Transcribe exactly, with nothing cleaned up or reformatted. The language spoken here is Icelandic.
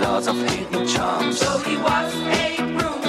laws of hidden charms. So he was a broom.